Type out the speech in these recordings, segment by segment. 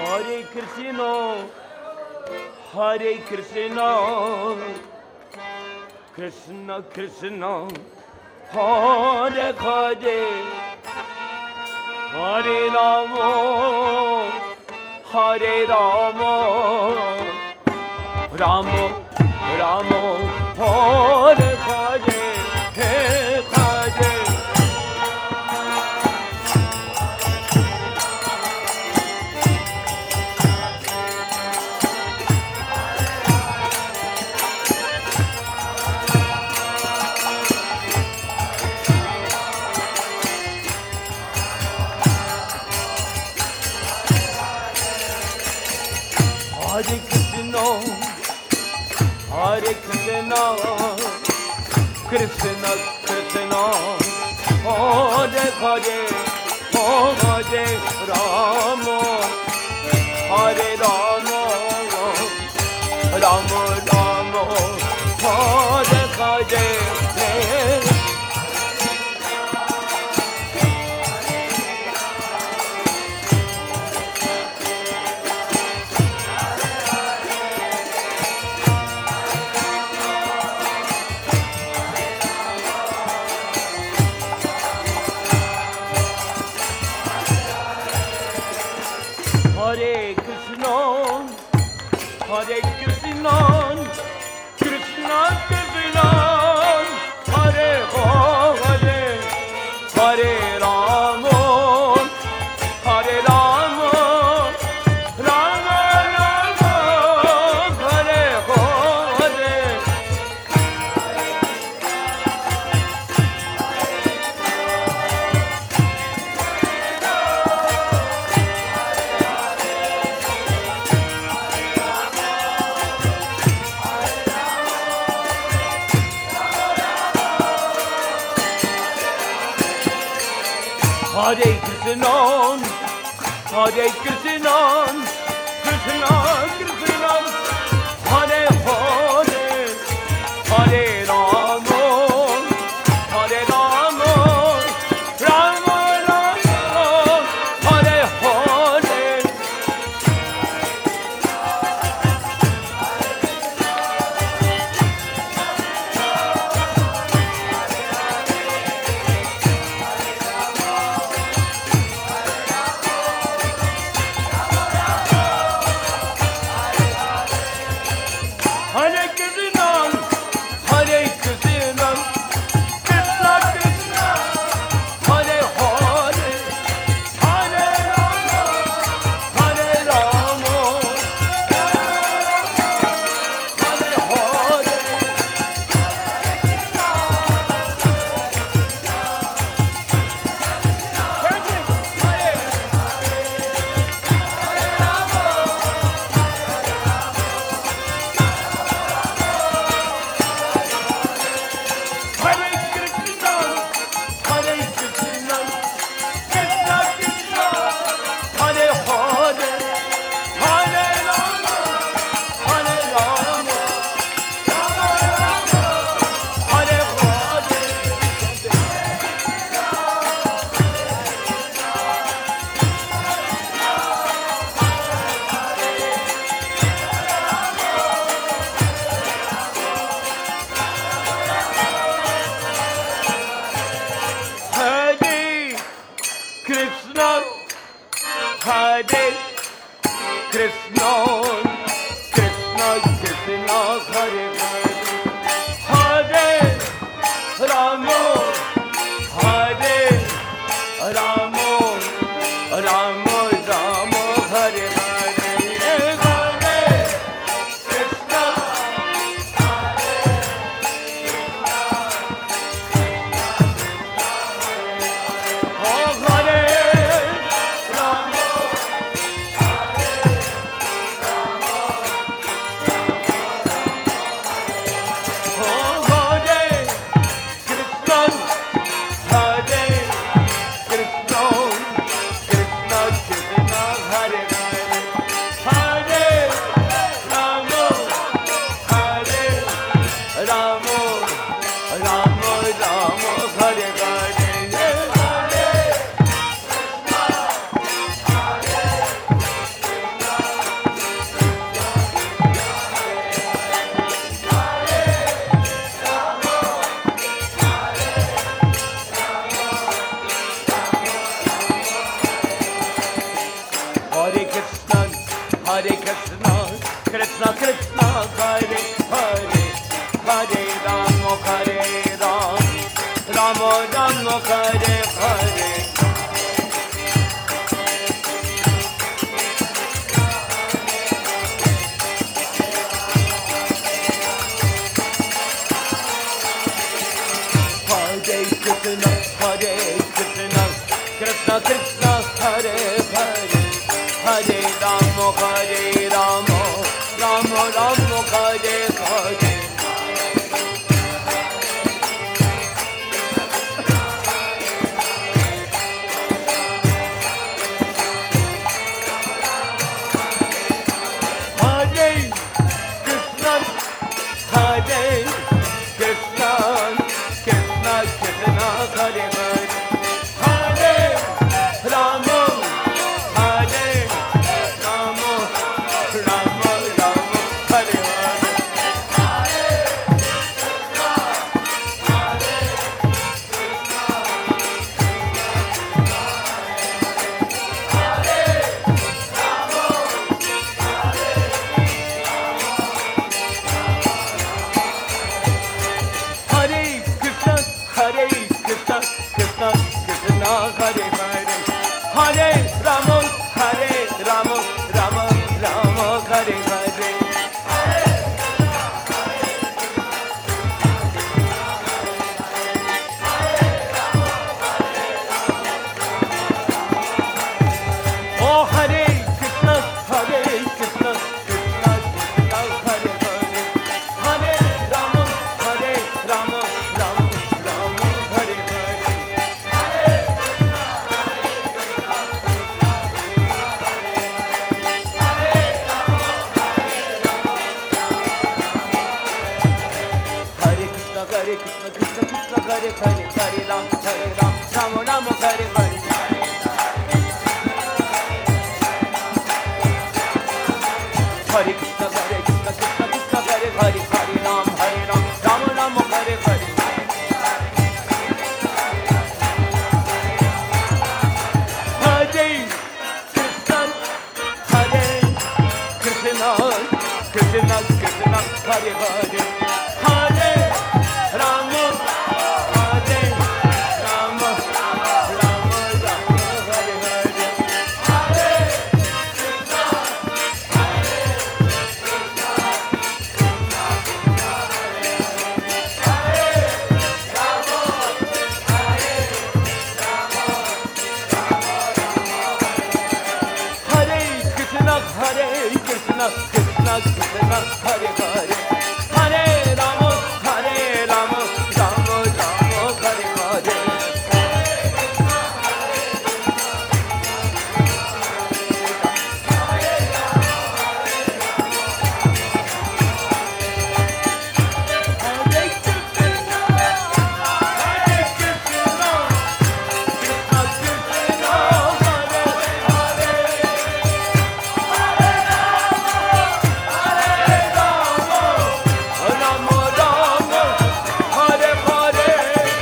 Hare Krishna, Hare Krishna, Krishna Krishna, Hare Hare, Hare Rama, Hare Rama, Rama Rama, Hare Hare, Hare Hare. Hare Krishna, Hare Krishna, Krishna Krishna, Hare Hare, Hare Rama, Hare Rama, Rama Rama, Hare Hare. Hare Krishna, Hare Krishna, Krishna Krishna, Hare Hare, Hare Rama, Hare Rama, Rama Rama, Hare Hare. Hare Krishna, Hare Krishna, Krishna Krishna, Hare Hare, Hare Rama, Hare Rama, Rama Rama, Hare Hare. Hare Krishna, Hare Krishna, Krishna Krishna, Hare Hare, Hare Rama, Hare Rama, Hare Hare. Krishna, Hare Krishna, Krishna Krishna, Hare Hare, Hare Rama, Hare Rama, Rama Rama, Hare Hare, Hare Krishna, oh Hare Rama. Hare Krishna, Krishna Krishna, Hare Hare, Hare Rama, Hare Rama, Rama Rama, Hare Hare. Hare Krishna, Hare Krishna, Krishna Krishna, Hare Hare, Hare Rama, Hare Rama, Rama Rama, Hare Hare. Hare Krishna, Hare Krishna, Krishna Krishna, Hare Hare, Hare Rama, Hare Rama, Rama Rama, Hare Hare. Hare Krishna, Hare Krishna, Krishna Krishna, Hare Hare, Hare Rama, Hare Rama, Rama Rama, Hare Hare. Oh Hare Krishna, Hare Krishna, Krishna Krishna, Hare Hare, Hare Rama, Hare Rama, Rama Rama, Hare Hare. Hare Krishna, Hare Krishna, Krishna Krishna, Hare Hare, Hare Ram, Rama Rama, Hare Hare. Hare Krishna, Hare Krishna, Krishna Krishna, Hare Hare, Hare Ram, Rama Rama, Hare Hare. Hare Krishna, Hare Krishna, Krishna Krishna, Hare Hare, Hare Rama, Hare Rama, Rama Rama, Hare Hare. Hare Krishna, Hare Krishna, Krishna Krishna, Hare Hare, Hare Rama, Hare Rama, Rama Rama, Hare Hare. Hare Krishna, Hare Krishna, Krishna Krishna, Hare Hare, Rama Rama, Hare Hare.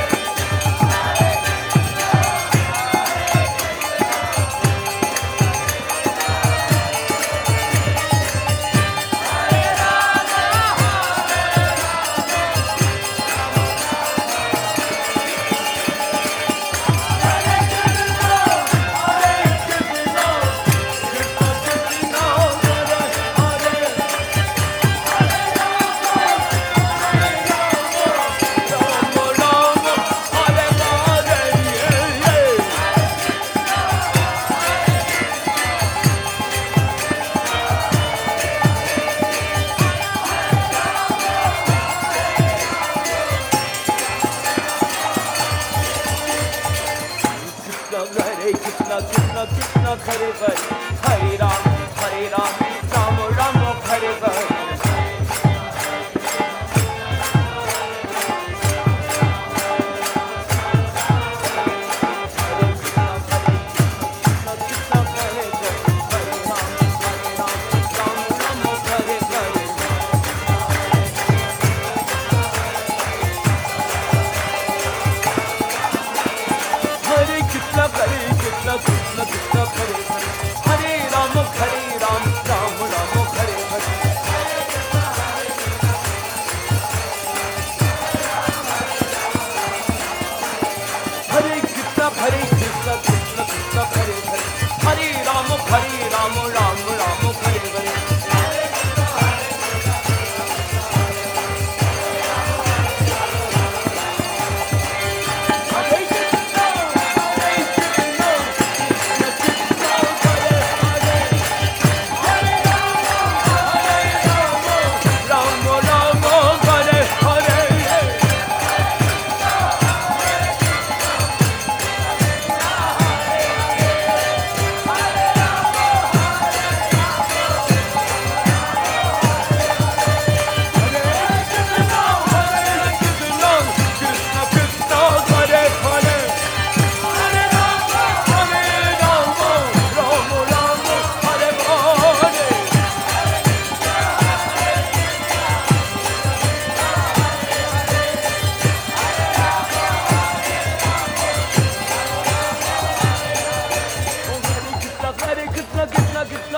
Krishna, Krishna Krishna, Hare Hare, Hare Ram, Rama Rama, Hare Hare. Hare Krishna, Krishna Krishna, Hare Hare, Hare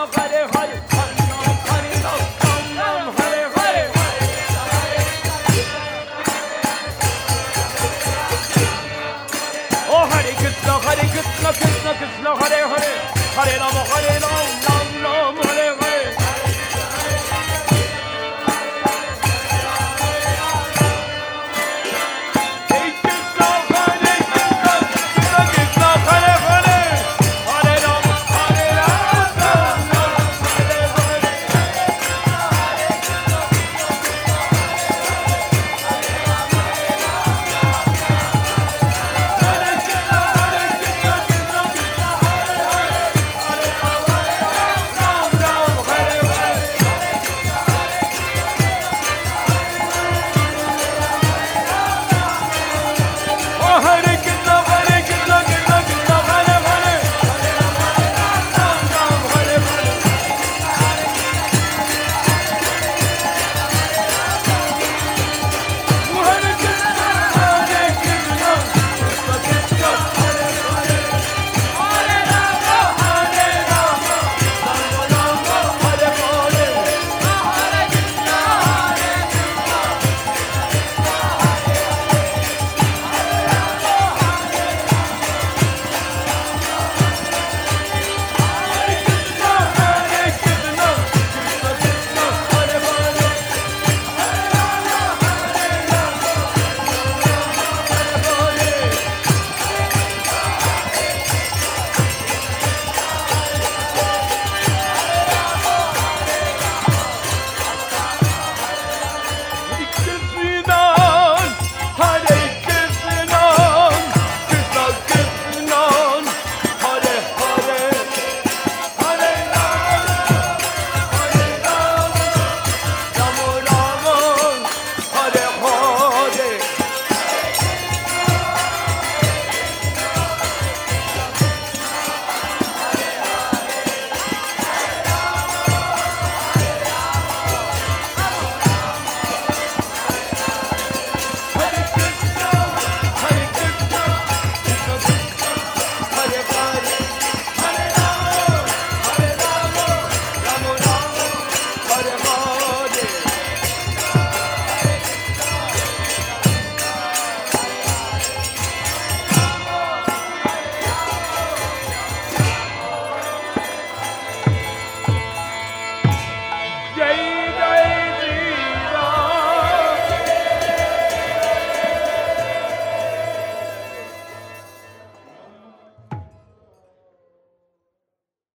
Hare Hare